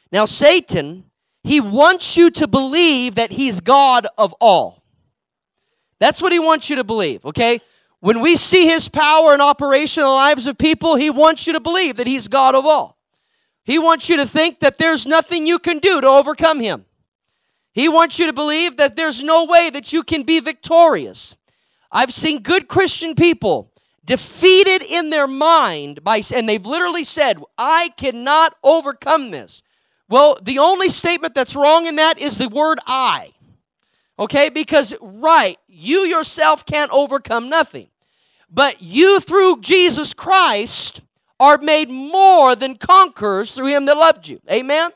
Now, Satan, he wants you to believe that he's God of all. That's what he wants you to believe, okay? When we see his power in operation in the lives of people, he wants you to believe that he's God of all. He wants you to think that there's nothing you can do to overcome him. He wants you to believe that there's no way that you can be victorious. I've seen good Christian people defeated in their mind, and they've literally said, I cannot overcome this. Well, the only statement that's wrong in that is the word I. Okay, because, you yourself can't overcome nothing. But you, through Jesus Christ, are made more than conquerors through him that loved you. Amen?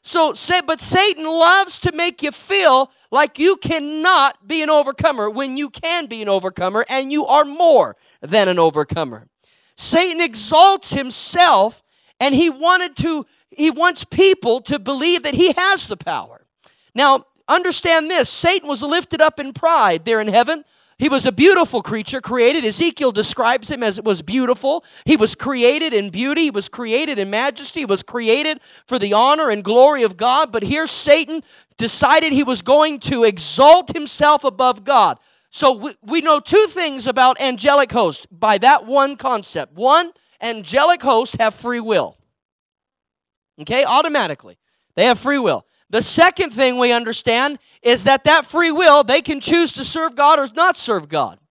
But Satan loves to make you feel like you cannot be an overcomer when you can be an overcomer, and you are more than an overcomer. Satan exalts himself, and he wants people to believe that he has the power. Now, understand this, Satan was lifted up in pride there in heaven. He was a beautiful creature created. Ezekiel describes him as it was beautiful. He was created in beauty. He was created in majesty. He was created for the honor and glory of God. But here Satan decided he was going to exalt himself above God. So we know two things about angelic hosts by that one concept. One, angelic hosts have free will. Okay, automatically. They have free will. The second thing we understand is that free will, they can choose to serve God or not serve God.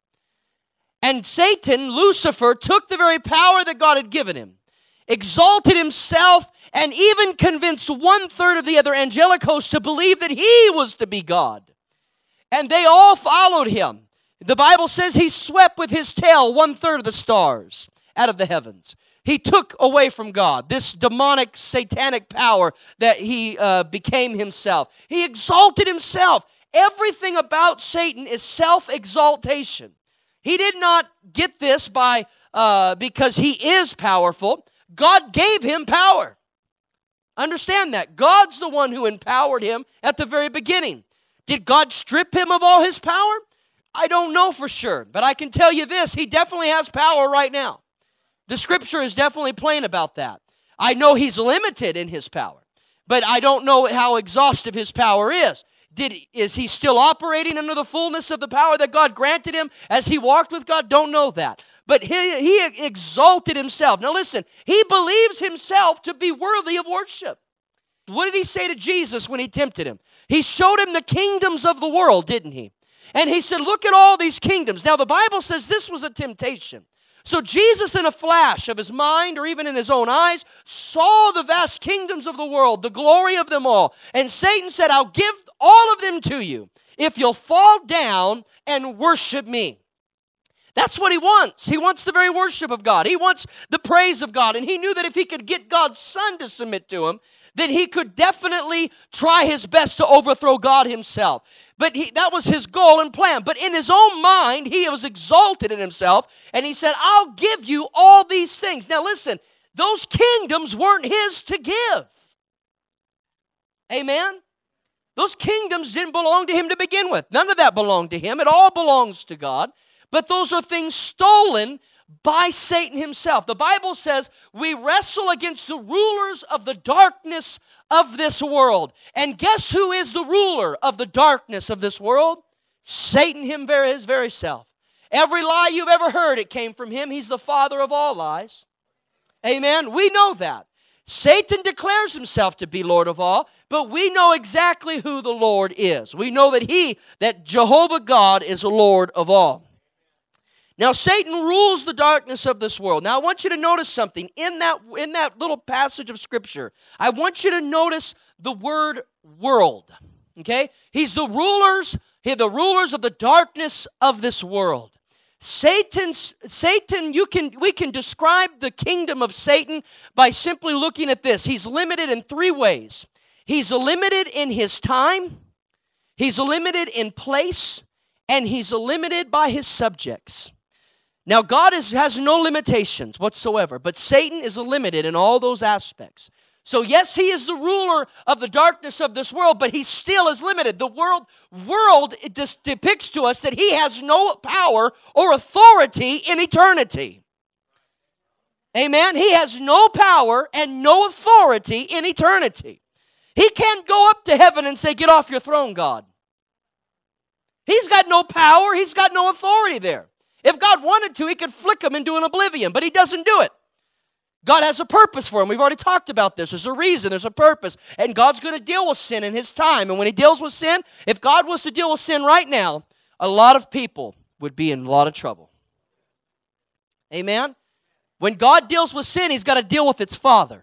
And Satan, Lucifer, took the very power that God had given him, exalted himself, and even convinced 1/3 of the other angelic hosts to believe that he was to be God. And they all followed him. The Bible says he swept with his tail 1/3 of the stars out of the heavens. He took away from God this demonic, satanic power that he became himself. He exalted himself. Everything about Satan is self-exaltation. He did not get this because he is powerful. God gave him power. Understand that. God's the one who empowered him at the very beginning. Did God strip him of all his power? I don't know for sure, but I can tell you this, he definitely has power right now. The scripture is definitely plain about that. I know he's limited in his power, but I don't know how exhaustive his power is. Is he still operating under the fullness of the power that God granted him as he walked with God? Don't know that. But he exalted himself. Now listen, he believes himself to be worthy of worship. What did he say to Jesus when he tempted him? He showed him the kingdoms of the world, didn't he? And he said, look at all these kingdoms. Now the Bible says this was a temptation. So Jesus, in a flash of his mind or even in his own eyes, saw the vast kingdoms of the world, the glory of them all. And Satan said, I'll give all of them to you if you'll fall down and worship me. That's what he wants. He wants the very worship of God. He wants the praise of God. And he knew that if he could get God's Son to submit to him, then he could definitely try his best to overthrow God himself. But that was his goal and plan. But in his own mind, he was exalted in himself, and he said, I'll give you all these things. Now listen, those kingdoms weren't his to give. Amen? Those kingdoms didn't belong to him to begin with. None of that belonged to him. It all belongs to God. But those are things stolen by Satan himself. The Bible says we wrestle against the rulers of the darkness of this world. And guess who is the ruler of the darkness of this world? Satan, his very self. Every lie you've ever heard, it came from him. He's the father of all lies. Amen? We know that. Satan declares himself to be Lord of all, but we know exactly who the Lord is. We know that Jehovah God is the Lord of all. Now, Satan rules the darkness of this world. Now, I want you to notice something. In that little passage of Scripture, I want you to notice the word world. Okay? He's the rulers of the darkness of this world. Satan, we can describe the kingdom of Satan by simply looking at this. He's limited in three ways. He's limited in his time, he's limited in place, and he's limited by his subjects. Now, God has no limitations whatsoever, but Satan is limited in all those aspects. So, yes, he is the ruler of the darkness of this world, but he still is limited. The world depicts to us that he has no power or authority in eternity. Amen? He has no power and no authority in eternity. He can't go up to heaven and say, get off your throne, God. He's got no power. He's got no authority there. If God wanted to, he could flick him into an oblivion, but he doesn't do it. God has a purpose for him. We've already talked about this. There's a reason. There's a purpose. And God's going to deal with sin in his time. And when he deals with sin, if God was to deal with sin right now, a lot of people would be in a lot of trouble. Amen? When God deals with sin, he's got to deal with its father.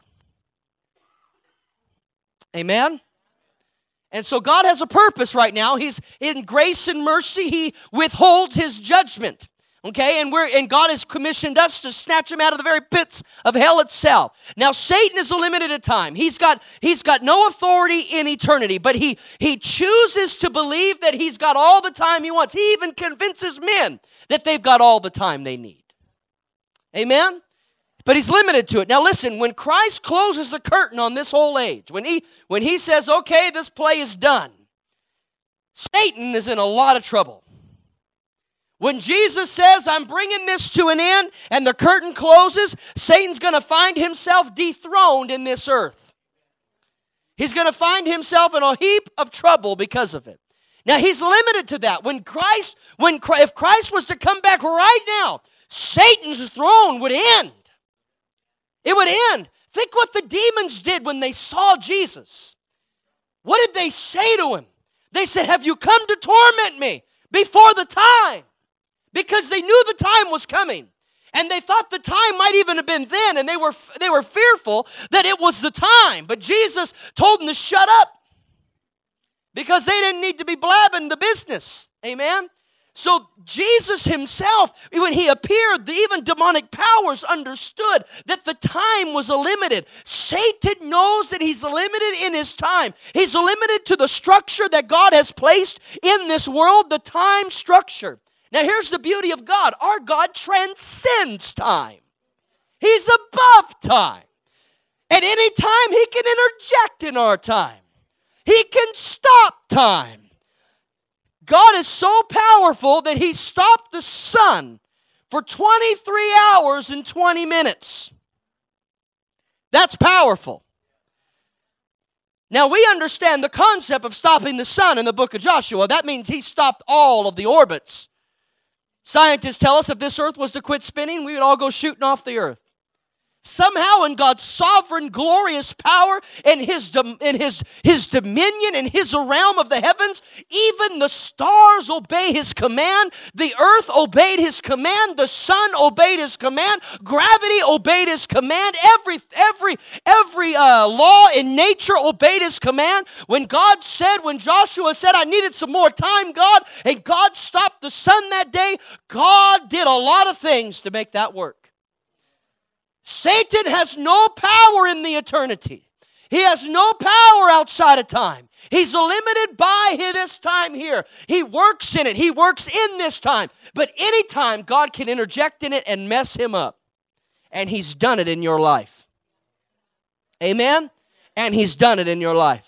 Amen? And so God has a purpose right now. He's in grace and mercy. He withholds his judgment. Okay, and God has commissioned us to snatch him out of the very pits of hell itself. Now, Satan is a limited time. He's got no authority in eternity, but he chooses to believe that he's got all the time he wants. He even convinces men that they've got all the time they need. Amen? But he's limited to it. Now listen, when Christ closes the curtain on this whole age, when he says, okay, this play is done, Satan is in a lot of trouble. When Jesus says, I'm bringing this to an end, and the curtain closes, Satan's going to find himself dethroned in this earth. He's going to find himself in a heap of trouble because of it. Now, he's limited to that. If Christ was to come back right now, Satan's throne would end. It would end. Think what the demons did when they saw Jesus. What did they say to him? They said, have you come to torment me before the time? Because they knew the time was coming. And they thought the time might even have been then. And they were fearful that it was the time. But Jesus told them to shut up. Because they didn't need to be blabbing the business. Amen? So Jesus himself, when he appeared, even demonic powers understood that the time was limited. Satan knows that he's limited in his time. He's limited to the structure that God has placed in this world, the time structure. Now here's the beauty of God. Our God transcends time. He's above time. At any time, he can interject in our time. He can stop time. God is so powerful that he stopped the sun for 23 hours and 20 minutes. That's powerful. Now we understand the concept of stopping the sun in the book of Joshua. That means he stopped all of the orbits. Scientists tell us if this earth was to quit spinning, we would all go shooting off the earth. Somehow in God's sovereign, glorious power and his dominion and his realm of the heavens, even the stars obey his command. The earth obeyed his command. The sun obeyed his command. Gravity obeyed his command. Every law in nature obeyed his command. When Joshua said, I needed some more time, God, and God stopped the sun that day, God did a lot of things to make that work. Satan has no power in the eternity. He has no power outside of time. He's limited by this time here. He works in it. He works in this time. But anytime God can interject in it and mess him up. And he's done it in your life. Amen? And he's done it in your life.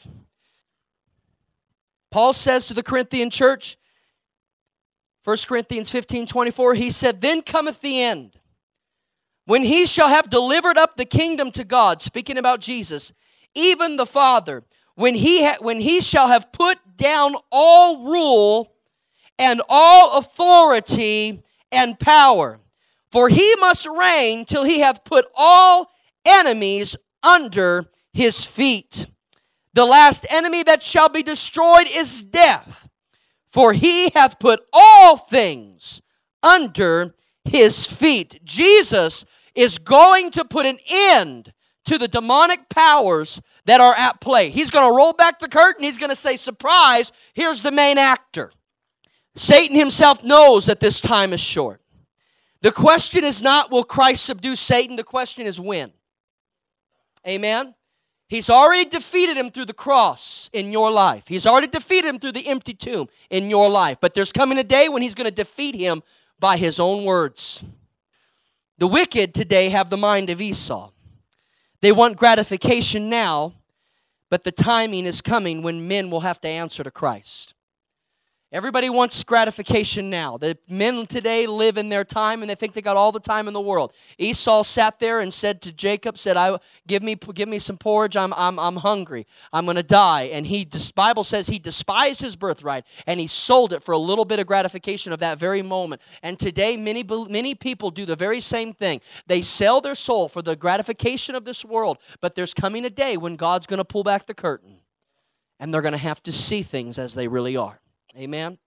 Paul says to the Corinthian church, 1 Corinthians 15:24, he said, then cometh the end, when he shall have delivered up the kingdom to God, speaking about Jesus, even the Father, when he shall have put down all rule and all authority and power. For he must reign till he hath put all enemies under his feet. The last enemy that shall be destroyed is death. For he hath put all things under his feet. Jesus is going to put an end to the demonic powers that are at play. He's going to roll back the curtain. He's going to say, surprise, here's the main actor. Satan himself knows that this time is short. The question is not, will Christ subdue Satan? The question is when. Amen? He's already defeated him through the cross in your life. He's already defeated him through the empty tomb in your life. But there's coming a day when he's going to defeat him by his own words. The wicked today have the mind of Esau. They want gratification now, but the timing is coming when men will have to answer to Christ. Everybody wants gratification now. The men today live in their time, and they think they got all the time in the world. Esau sat there and said to Jacob, give me some porridge. I'm hungry. I'm going to die. And the Bible says he despised his birthright, and he sold it for a little bit of gratification of that very moment. And today, many people do the very same thing. They sell their soul for the gratification of this world. But there's coming a day when God's going to pull back the curtain, and they're going to have to see things as they really are. Amen.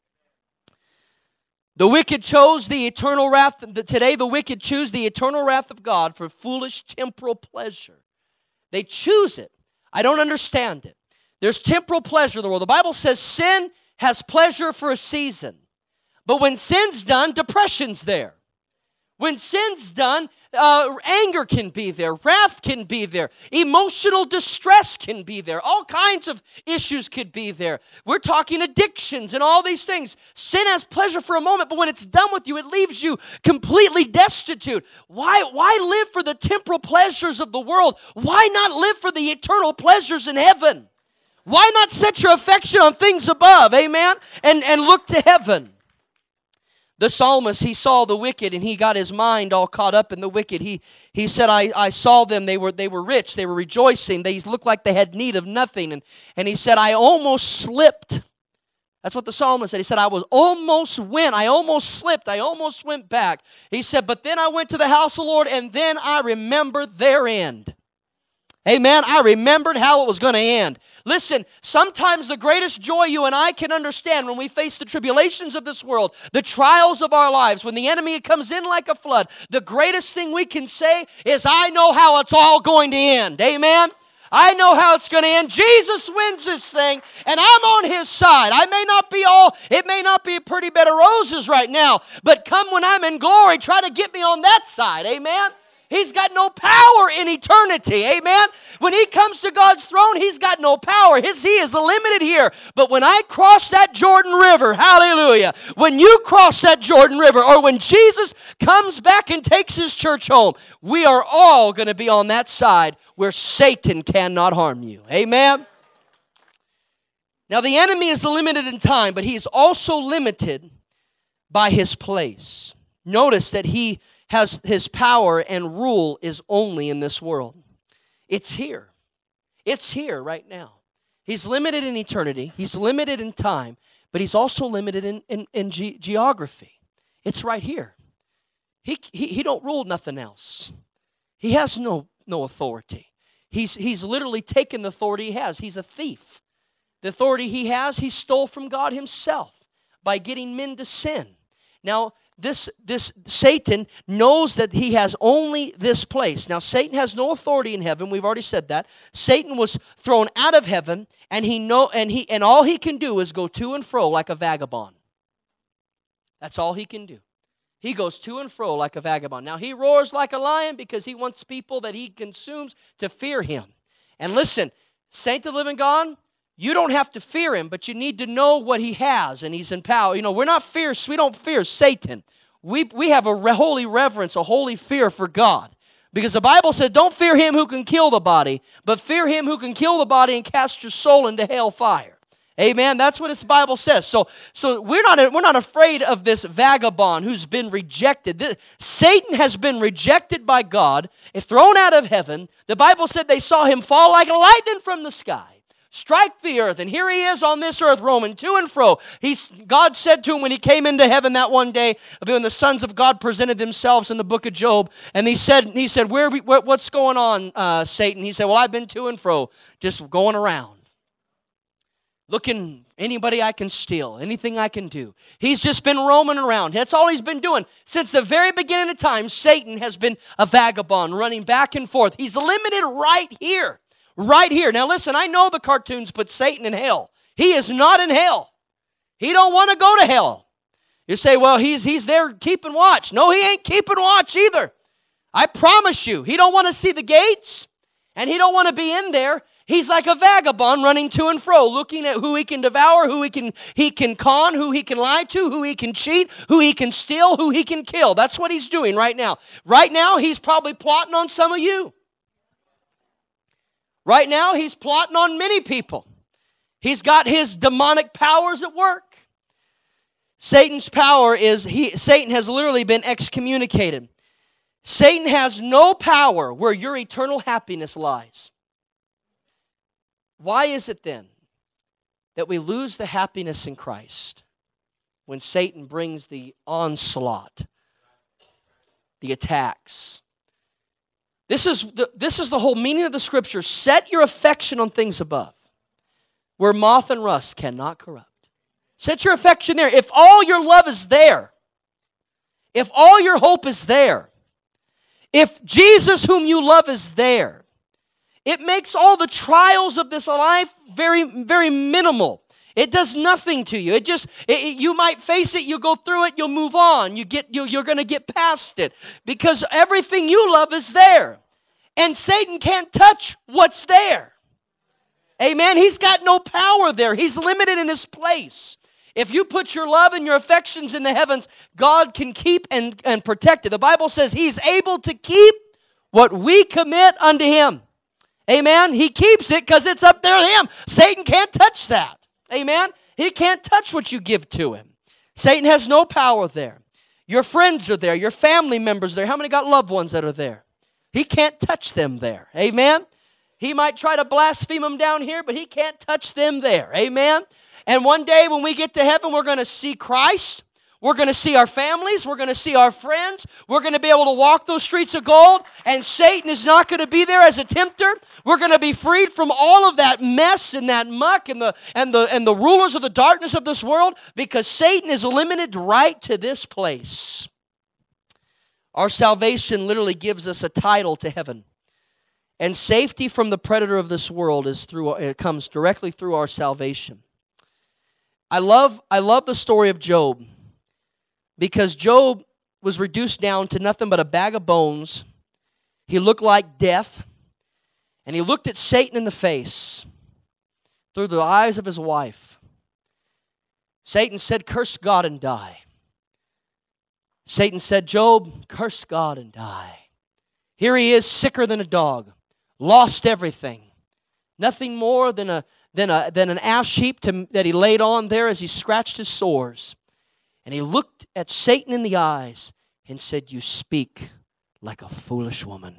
The wicked chose the eternal wrath. Today the wicked choose the eternal wrath of God for foolish temporal pleasure. They choose it. I don't understand it. There's temporal pleasure in the world. The Bible says sin has pleasure for a season. But when sin's done, depression's there. When sin's done, anger can be there. Wrath can be there. Emotional distress can be there. All kinds of issues could be there. We're talking addictions and all these things. Sin has pleasure for a moment, but when it's done with you, it leaves you completely destitute. Why live for the temporal pleasures of the world? Why not live for the eternal pleasures in heaven? Why not set your affection on things above, amen, and look to heaven? The psalmist, he saw the wicked, and he got his mind all caught up in the wicked. He said, I saw them. They were rich. They were rejoicing. They looked like they had need of nothing. And he said, I almost slipped. That's what the psalmist said. He said, I almost slipped. I almost went back. He said, but then I went to the house of the Lord, and then I remembered their end. Amen. I remembered how it was going to end. Listen, sometimes the greatest joy you and I can understand when we face the tribulations of this world, the trials of our lives, when the enemy comes in like a flood, the greatest thing we can say is, I know how it's all going to end. Amen. I know how it's going to end. Jesus wins this thing, and I'm on his side. It may not be a pretty bed of roses right now, but come when I'm in glory, try to get me on that side. Amen. He's got no power in eternity, amen? When he comes to God's throne, he's got no power. He is limited here. But when I cross that Jordan River, hallelujah, when you cross that Jordan River, or when Jesus comes back and takes his church home, we are all going to be on that side where Satan cannot harm you, amen? Now, the enemy is limited in time, but he is also limited by his place. Notice that he has his power and rule is only in this world. It's here. It's here right now. He's limited in eternity. He's limited in time, but he's also limited in geography. It's right here. He don't rule nothing else. He has no authority. He's literally taken the authority he has. He's a thief. The authority he has, he stole from God himself by getting men to sin. Now, this Satan knows that he has only this place. Now, Satan has no authority in heaven. We've already said that. Satan was thrown out of heaven, and all he can do is go to and fro like a vagabond. That's all he can do. He goes to and fro like a vagabond. Now, he roars like a lion because he wants people that he consumes to fear him. And listen, saint of the living God, you don't have to fear him, but you need to know what he has, and he's in power. You know, we don't fear Satan. We have a holy reverence, a holy fear for God. Because the Bible said, don't fear him who can kill the body, but fear him who can kill the body and cast your soul into hell fire. Amen. That's what the Bible says. So we're not afraid of this vagabond who's been rejected. Satan has been rejected by God, thrown out of heaven. The Bible said they saw him fall like lightning from the sky, strike the earth, and here he is on this earth roaming to and fro. God said to him when he came into heaven that one day, when the sons of God presented themselves in the book of Job, and he said, what's going on, Satan? He said, well, I've been to and fro, just going around, looking anybody I can steal, anything I can do. He's just been roaming around. That's all he's been doing. Since the very beginning of time, Satan has been a vagabond, running back and forth. He's limited right here. Right here. Now listen, I know the cartoons put Satan in hell. He is not in hell. He don't want to go to hell. You say, well, he's there keeping watch. No, he ain't keeping watch either. I promise you, he don't want to see the gates, and he don't want to be in there. He's like a vagabond running to and fro, looking at who he can devour, who he can con, who he can lie to, who he can cheat, who he can steal, who he can kill. That's what he's doing right now. Right now, he's probably plotting on some of you. Right now, he's plotting on many people. He's got his demonic powers at work. Satan's power is, Satan has literally been excommunicated. Satan has no power where your eternal happiness lies. Why is it then that we lose the happiness in Christ when Satan brings the onslaught, the attacks? This is the whole meaning of the Scripture. Set your affection on things above, where moth and rust cannot corrupt. Set your affection there. If all your love is there, if all your hope is there, if Jesus whom you love is there, it makes all the trials of this life very, very minimal. It does nothing to you. You might face it, you go through it, you'll move on. You're going to get past it because everything you love is there. And Satan can't touch what's there. Amen. He's got no power there. He's limited in his place. If you put your love and your affections in the heavens, God can keep and protect it. The Bible says He's able to keep what we commit unto Him. Amen? He keeps it because it's up there to Him. Satan can't touch that. Amen? He can't touch what you give to him. Satan has no power there. Your friends are there. Your family members are there. How many got loved ones that are there? He can't touch them there. Amen? He might try to blaspheme them down here, but he can't touch them there. Amen? And one day when we get to heaven, we're going to see Christ. We're going to see our families. We're going to see our friends. We're going to be able to walk those streets of gold. And Satan is not going to be there as a tempter. We're going to be freed from all of that mess and that muck and the rulers of the darkness of this world, because Satan is limited right to this place. Our salvation literally gives us a title to heaven. And safety from the predator of this world it comes directly through our salvation. I love the story of Job, because Job was reduced down to nothing but a bag of bones. He looked like death, and he looked at Satan in the face through the eyes of his wife. Satan said, "Curse God and die." Satan said, "Job, curse God and die." Here he is, sicker than a dog, lost everything, nothing more than an ash heap that he laid on there as he scratched his sores. And he looked at Satan in the eyes and said, "You speak like a foolish woman."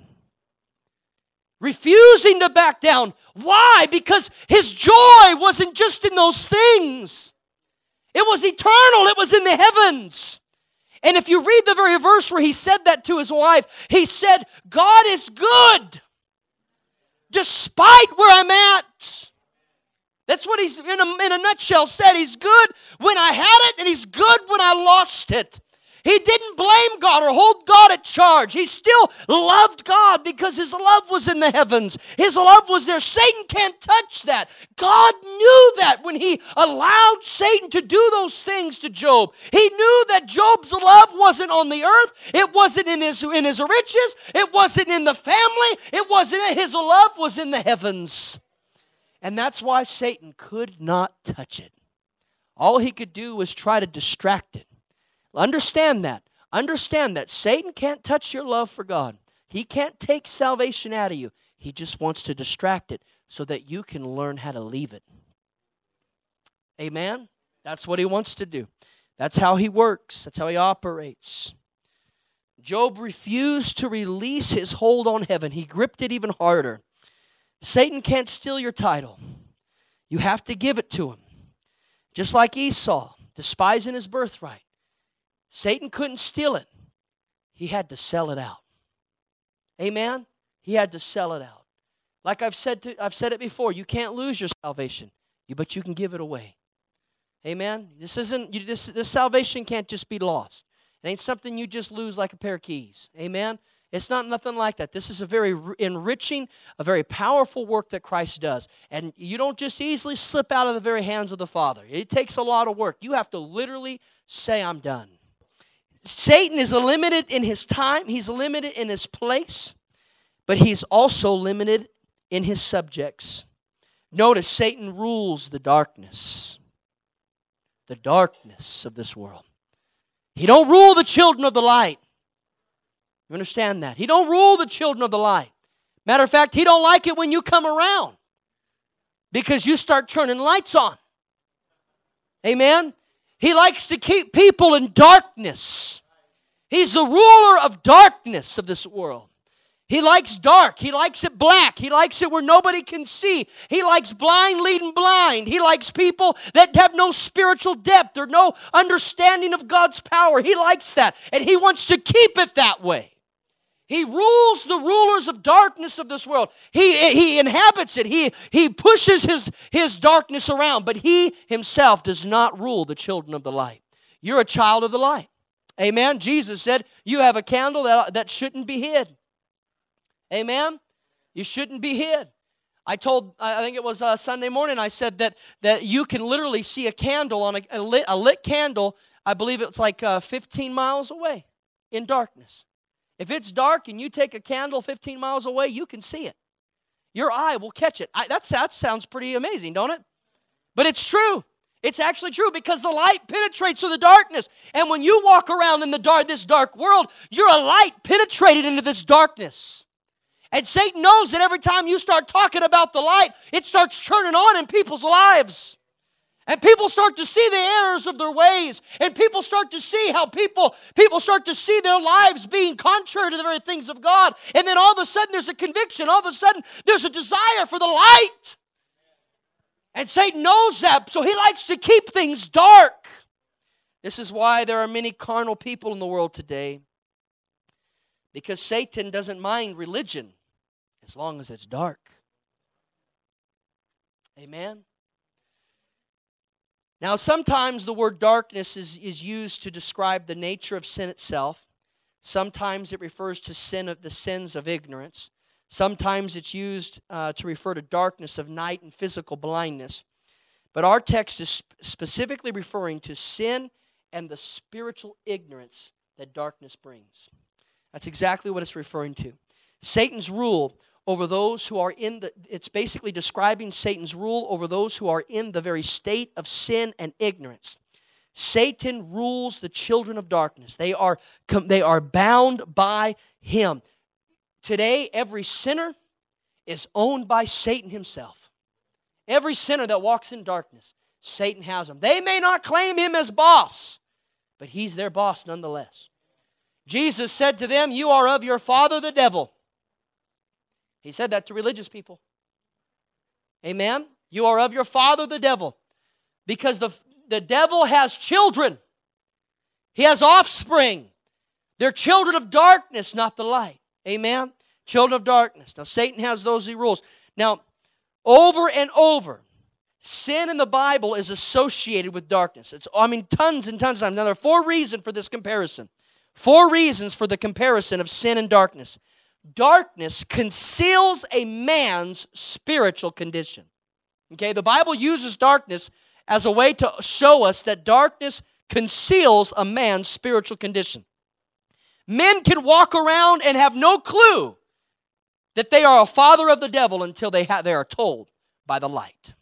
Refusing to back down. Why? Because his joy wasn't just in those things. It was eternal. It was in the heavens. And if you read the very verse where he said that to his wife, he said, "God is good despite where I'm at." That's what he's, in a nutshell, said. He's good when I had it, and He's good when I lost it. He didn't blame God or hold God at charge. He still loved God because His love was in the heavens. His love was there. Satan can't touch that. God knew that when He allowed Satan to do those things to Job. He knew that Job's love wasn't on the earth. It wasn't in his riches. It wasn't in the family. It wasn't. His love was in the heavens. And that's why Satan could not touch it. All he could do was try to distract it. Understand that. Understand that Satan can't touch your love for God. He can't take salvation out of you. He just wants to distract it so that you can learn how to leave it. Amen? That's what he wants to do. That's how he works. That's how he operates. Job refused to release his hold on heaven. He gripped it even harder. Satan can't steal your title. You have to give it to him. Just like Esau, despising his birthright. Satan couldn't steal it. He had to sell it out. Amen? He had to sell it out. Like I've said it before, you can't lose your salvation, but you can give it away. Amen? This salvation can't just be lost. It ain't something you just lose like a pair of keys. Amen? It's not nothing like that. This is a very enriching, a very powerful work that Christ does. And you don't just easily slip out of the very hands of the Father. It takes a lot of work. You have to literally say, "I'm done." Satan is limited in his time. He's limited in his place. But he's also limited in his subjects. Notice, Satan rules the darkness of this world. He don't rule the children of the light. You understand that? He don't rule the children of the light. Matter of fact, he don't like it when you come around because you start turning lights on. Amen? He likes to keep people in darkness. He's the ruler of darkness of this world. He likes dark. He likes it black. He likes it where nobody can see. He likes blind leading blind. He likes people that have no spiritual depth or no understanding of God's power. He likes that. And He wants to keep it that way. He rules the rulers of darkness of this world. He inhabits it. He pushes his darkness around. But He Himself does not rule the children of the light. You're a child of the light. Amen. Jesus said, you have a candle that shouldn't be hid. Amen? You shouldn't be hid. I think it was Sunday morning, I said that you can literally see a candle on a lit candle, I believe it's like 15 miles away in darkness. If it's dark and you take a candle 15 miles away, you can see it. Your eye will catch it. That sounds pretty amazing, don't it? But it's true. It's actually true because the light penetrates through the darkness. And when you walk around in this dark world, you're a light penetrated into this darkness. And Satan knows that every time you start talking about the light, it starts turning on in people's lives. And people start to see the errors of their ways. And people start to see how people start to see their lives being contrary to the very things of God. And then all of a sudden there's a conviction. All of a sudden there's a desire for the light. And Satan knows that, so he likes to keep things dark. This is why there are many carnal people in the world today. Because Satan doesn't mind religion as long as it's dark. Amen? Now, sometimes the word darkness is used to describe the nature of sin itself. Sometimes it refers to the sins of ignorance. Sometimes it's used to refer to darkness of night and physical blindness. But our text is specifically referring to sin and the spiritual ignorance that darkness brings. That's exactly what it's referring to. Satan's rule over those who are it's basically describing Satan's rule over those who are in the very state of sin and ignorance. Satan rules the children of darkness. They are bound by him. Today, every sinner is owned by Satan himself. Every sinner that walks in darkness, Satan has them. They may not claim him as boss, but he's their boss nonetheless. Jesus said to them, you are of your father the devil. He said that to religious people. Amen? You are of your father the devil. Because the devil has children. He has offspring. They're children of darkness, not the light. Amen? Children of darkness. Now, Satan has those he rules. Now, over and over, sin in the Bible is associated with darkness. Tons and tons of times. Now, there are 4 reasons for this comparison. 4 reasons for the comparison of sin and darkness. Darkness conceals a man's spiritual condition. Okay, the Bible uses darkness as a way to show us that darkness conceals a man's spiritual condition. Men can walk around and have no clue that they are a father of the devil until they are told by the light.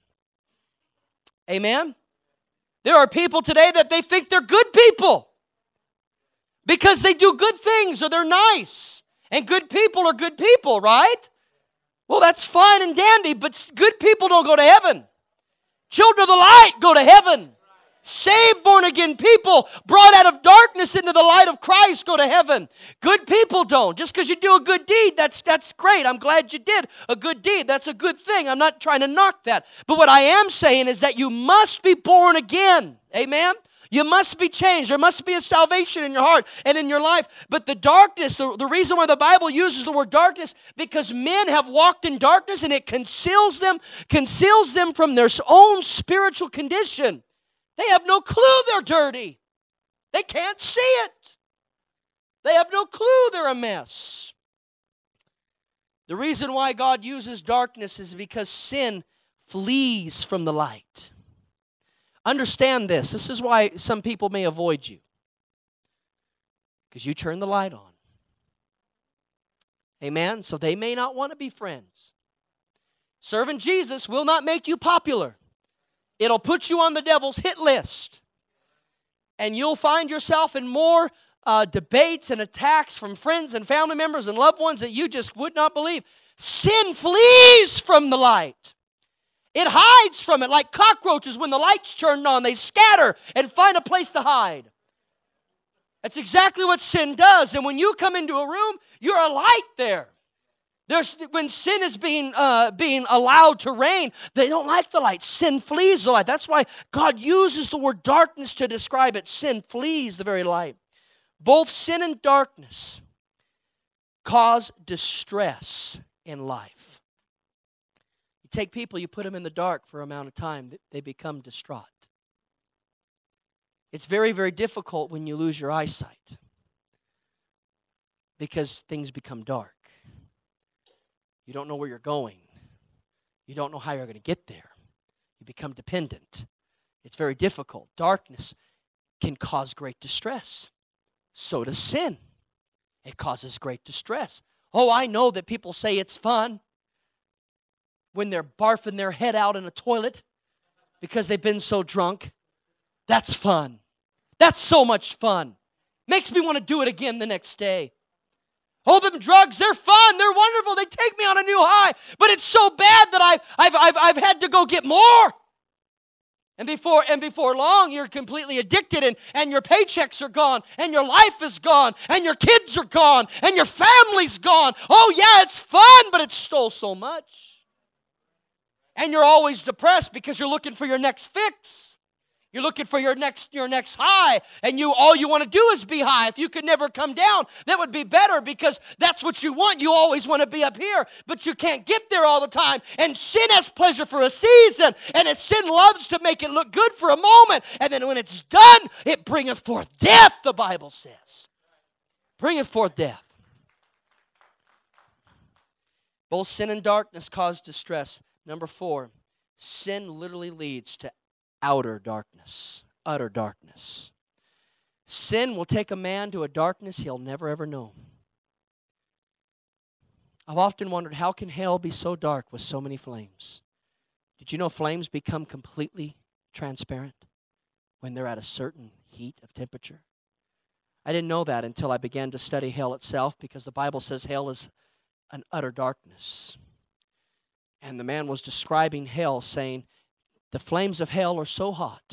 Amen? There are people today that they think they're good people because they do good things or they're nice. And good people are good people, right? Well, that's fine and dandy, but good people don't go to heaven. Children of the light go to heaven. Saved, born-again people brought out of darkness into the light of Christ go to heaven. Good people don't. Just because you do a good deed, that's great. I'm glad you did a good deed. That's a good thing. I'm not trying to knock that. But what I am saying is that you must be born again. Amen? You must be changed. There must be a salvation in your heart and in your life. But the darkness, the reason why the Bible uses the word darkness, because men have walked in darkness and it conceals them from their own spiritual condition. They have no clue they're dirty. They can't see it. They have no clue they're a mess. The reason why God uses darkness is because sin flees from the light. Understand this. This is why some people may avoid you. Because you turn the light on. Amen? So they may not want to be friends. Serving Jesus will not make you popular. It'll put you on the devil's hit list. And you'll find yourself in more debates and attacks from friends and family members and loved ones that you just would not believe. Sin flees from the light. It hides from it like cockroaches when the light's turned on. They scatter and find a place to hide. That's exactly what sin does. And when you come into a room, you're a light there. When sin is being allowed to reign, they don't like the light. Sin flees the light. That's why God uses the word darkness to describe it. Sin flees the very light. Both sin and darkness cause distress in life. You take people, you put them in the dark for an amount of time, they become distraught. It's very, very difficult when you lose your eyesight because things become dark. You don't know where you're going. You don't know how you're going to get there. You become dependent. It's very difficult. Darkness can cause great distress. So does sin. It causes great distress. Oh, I know that people say it's fun when they're barfing their head out in a toilet because they've been so drunk. That's fun. That's so much fun. Makes me want to do it again the next day. Oh, them drugs, they're fun, they're wonderful, they take me on a new high, but it's so bad that I've had to go get more. And before long, you're completely addicted, and your paychecks are gone, and your life is gone, and your kids are gone, and your family's gone. Oh, yeah, it's fun, but it stole so much. And you're always depressed because you're looking for your next fix. You're looking for your next high, and all you want to do is be high. If you could never come down, that would be better because that's what you want. You always want to be up here, but you can't get there all the time. And sin has pleasure for a season, and sin loves to make it look good for a moment, and then when it's done, it bringeth forth death, the Bible says. Bringeth forth death. Both sin and darkness cause distress. Number 4, sin literally leads to outer darkness, utter darkness. Sin will take a man to a darkness he'll never ever know. I've often wondered, how can hell be so dark with so many flames? Did you know flames become completely transparent when they're at a certain heat of temperature? I didn't know that until I began to study hell itself, because the Bible says hell is an utter darkness. And the man was describing hell, saying, the flames of hell are so hot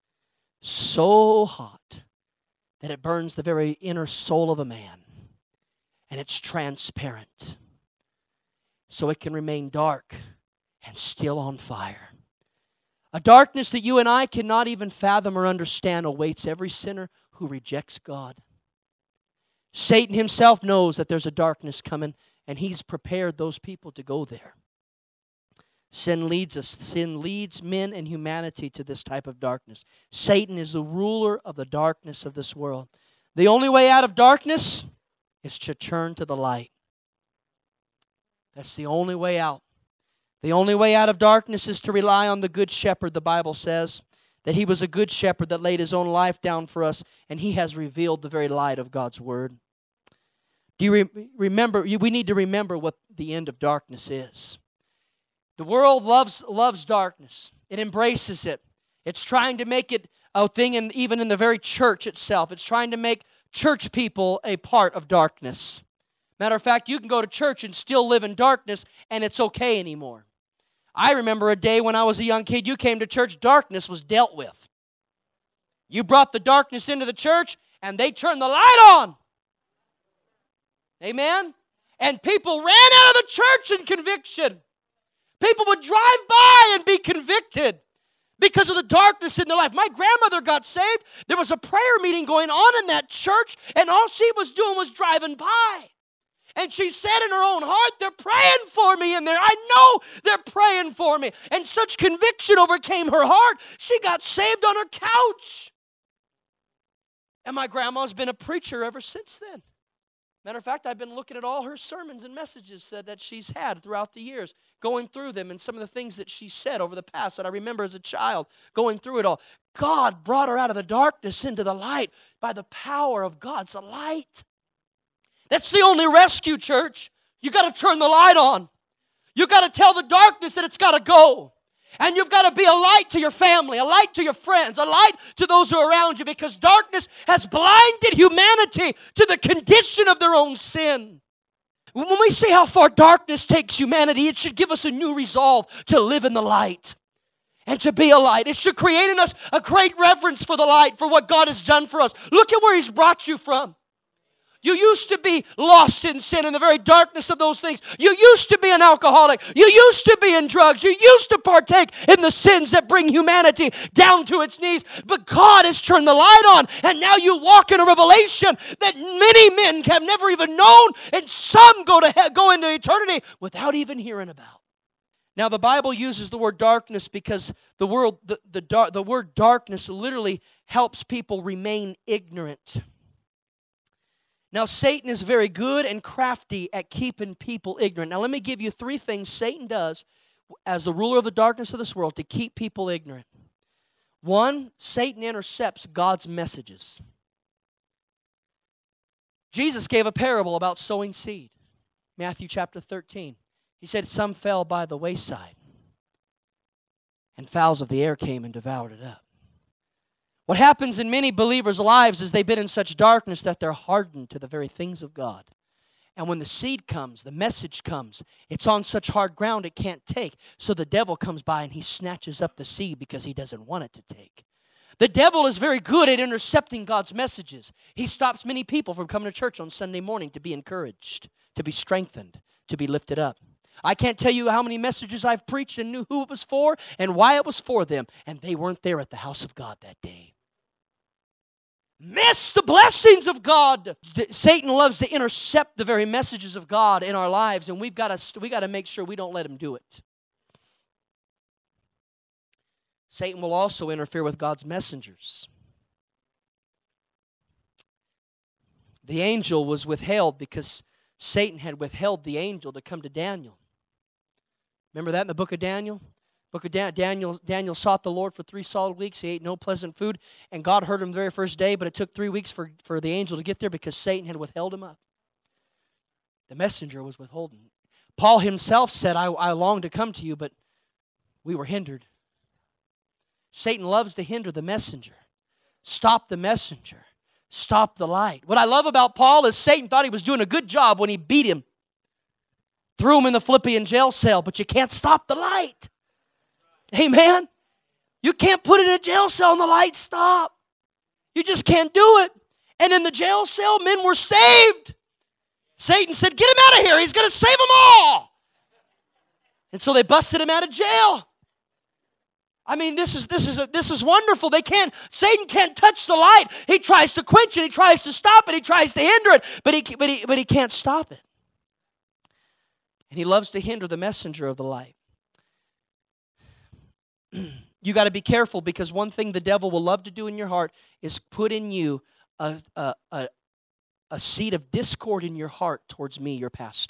that it burns the very inner soul of a man. And it's transparent. So it can remain dark and still on fire. A darkness that you and I cannot even fathom or understand awaits every sinner who rejects God. Satan himself knows that there's a darkness coming, and he's prepared those people to go there. Sin leads men and humanity to this type of darkness. Satan is the ruler of the darkness of this world. The only way out of darkness is to turn to the light. That's the only way out. The only way out of darkness is to rely on the good shepherd. The Bible says that he was a good shepherd that laid his own life down for us, and he has revealed the very light of God's word. Do you remember? We need to remember what the end of darkness is. The world loves darkness. It embraces it. It's trying to make it a thing, and even in the very church itself. It's trying to make church people a part of darkness. Matter of fact, you can go to church and still live in darkness, and it's okay anymore. I remember a day when I was a young kid, you came to church, darkness was dealt with. You brought the darkness into the church, and they turned the light on. Amen? And people ran out of the church in conviction. People would drive by and be convicted because of the darkness in their life. My grandmother got saved. There was a prayer meeting going on in that church, and all she was doing was driving by. And she said in her own heart, they're praying for me in there. I know they're praying for me. And such conviction overcame her heart. She got saved on her couch. And my grandma's been a preacher ever since then. Matter of fact, I've been looking at all her sermons and messages that she's had throughout the years, going through them, and some of the things that she said over the past that I remember as a child, going through it all. God brought her out of the darkness into the light by the power of God's light. That's the only rescue, church. You got to turn the light on. You got to tell the darkness that it's got to go. And you've got to be a light to your family, a light to your friends, a light to those who are around you, because darkness has blinded humanity to the condition of their own sin. When we see how far darkness takes humanity, it should give us a new resolve to live in the light and to be a light. It should create in us a great reverence for the light, for what God has done for us. Look at where He's brought you from. You used to be lost in sin in the very darkness of those things. You used to be an alcoholic. You used to be in drugs. You used to partake in the sins that bring humanity down to its knees. But God has turned the light on, and now you walk in a revelation that many men have never even known, and some go into eternity without even hearing about. Now, the Bible uses the word darkness because the word darkness literally helps people remain ignorant. Now, Satan is very good and crafty at keeping people ignorant. Now, let me give you 3 things Satan does as the ruler of the darkness of this world to keep people ignorant. 1, Satan intercepts God's messages. Jesus gave a parable about sowing seed. Matthew chapter 13. He said some fell by the wayside, and fowls of the air came and devoured it up. What happens in many believers' lives is they've been in such darkness that they're hardened to the very things of God. And when the seed comes, the message comes, it's on such hard ground it can't take. So the devil comes by and he snatches up the seed because he doesn't want it to take. The devil is very good at intercepting God's messages. He stops many people from coming to church on Sunday morning to be encouraged, to be strengthened, to be lifted up. I can't tell you how many messages I've preached and knew who it was for and why it was for them, and they weren't there at the house of God that day. Miss the blessings of God. Satan loves to intercept the very messages of God in our lives, and we got to make sure we don't let him do it. Satan will also interfere with God's messengers. The angel was withheld because Satan had withheld the angel to come to Daniel. Remember that in the book of Daniel? Daniel sought the Lord for 3 solid weeks. He ate no pleasant food, and God heard him the very first day, but it took 3 weeks for the angel to get there because Satan had withheld him up. The messenger was withholden. Paul himself said, I long to come to you, but we were hindered. Satan loves to hinder the messenger. Stop the messenger. Stop the light. What I love about Paul is Satan thought he was doing a good job when he beat him. Threw him in the Philippian jail cell, but you can't stop the light. Amen? You can't put it in a jail cell and the light stop. You just can't do it. And in the jail cell, men were saved. Satan said, get him out of here. He's going to save them all. And so they busted him out of jail. I mean, this is wonderful. Satan can't touch the light. He tries to quench it. He tries to stop it. He tries to hinder it. But he can't stop it. And he loves to hinder the messenger of the light. You got to be careful, because one thing the devil will love to do in your heart is put in you a seed of discord in your heart towards me, your pastor.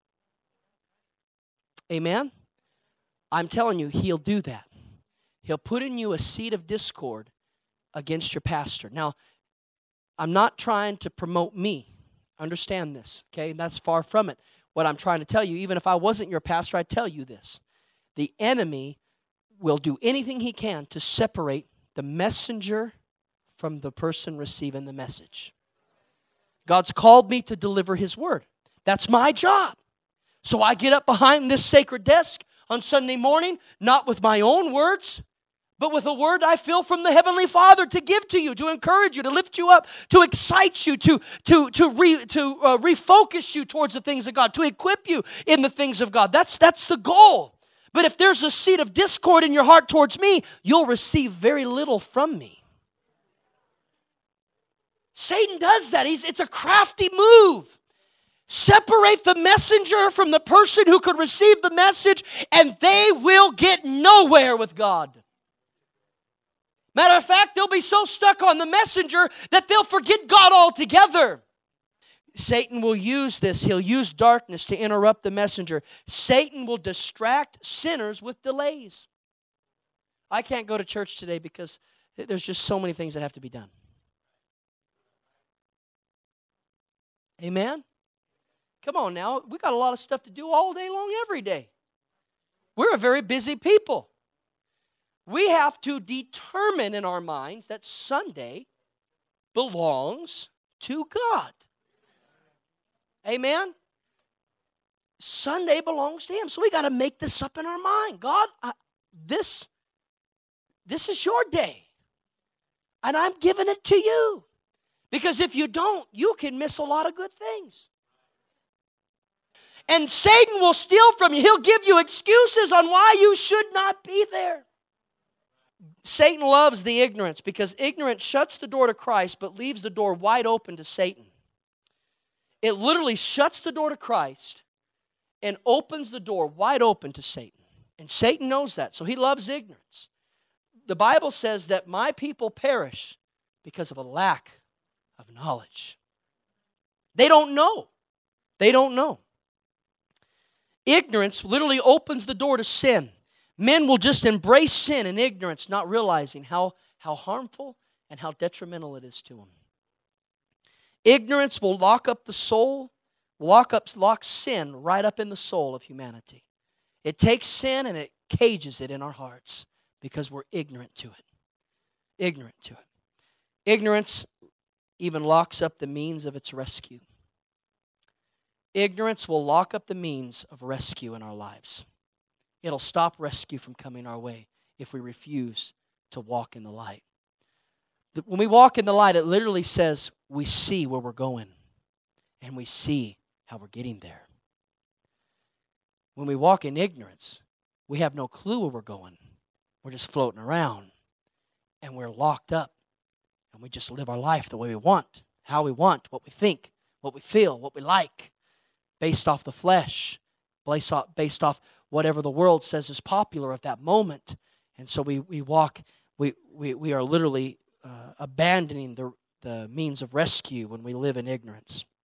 Amen? I'm telling you, he'll do that. He'll put in you a seed of discord against your pastor. Now, I'm not trying to promote me. Understand this, okay? That's far from it. What I'm trying to tell you, even if I wasn't your pastor, I'd tell you this. The enemy will do anything he can to separate the messenger from the person receiving the message. God's called me to deliver His word. That's my job. So I get up behind this sacred desk on Sunday morning, not with my own words, but with a word I feel from the Heavenly Father to give to you, to encourage you, to lift you up, to excite you, to refocus you towards the things of God, to equip you in the things of God. That's the goal. But if there's a seed of discord in your heart towards me, you'll receive very little from me. Satan does that. It's a crafty move. Separate the messenger from the person who could receive the message, and they will get nowhere with God. Matter of fact, they'll be so stuck on the messenger that they'll forget God altogether. Satan will use this. He'll use darkness to interrupt the messenger. Satan will distract sinners with delays. I can't go to church today because there's just so many things that have to be done. Amen? Come on now. We got a lot of stuff to do all day long, every day. We're a very busy people. We have to determine in our minds that Sunday belongs to God. Amen? Sunday belongs to Him. So we got to make this up in our mind. God, this is your day. And I'm giving it to you. Because if you don't, you can miss a lot of good things. And Satan will steal from you. He'll give you excuses on why you should not be there. Satan loves the ignorance because ignorance shuts the door to Christ but leaves the door wide open to Satan. It literally shuts the door to Christ and opens the door wide open to Satan. And Satan knows that, so he loves ignorance. The Bible says that my people perish because of a lack of knowledge. They don't know. They don't know. Ignorance literally opens the door to sin. Men will just embrace sin and ignorance, not realizing how harmful and how detrimental it is to them. Ignorance will lock up the soul, lock sin right up in the soul of humanity. It takes sin and it cages it in our hearts because we're ignorant to it. Ignorant to it. Ignorance even locks up the means of its rescue. Ignorance will lock up the means of rescue in our lives. It'll stop rescue from coming our way if we refuse to walk in the light. When we walk in the light, it literally says we see where we're going and we see how we're getting there. When we walk in ignorance, we have no clue where we're going. We're just floating around and we're locked up and we just live our life the way we want, how we want, what we think, what we feel, what we like, based off the flesh, based off whatever the world says is popular at that moment. And so we are literally abandoning the means of rescue when we live in ignorance.